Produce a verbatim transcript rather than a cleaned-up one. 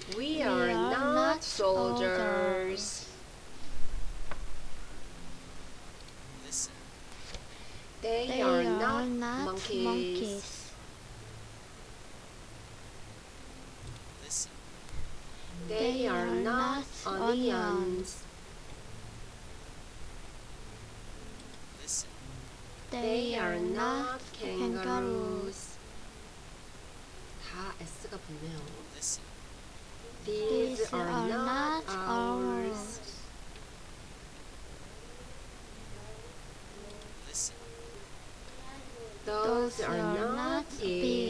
We We are are not not soldiers. soldiers. Listen, They are They not are not monkeys. monkeys. listen, They They are are not not onions. onions. listen, They They are are not not kangaroos. kangaroos. 다 S가 붙네요. listen, These These are are not not ours. ours. listen, Those Those are are not not pigs.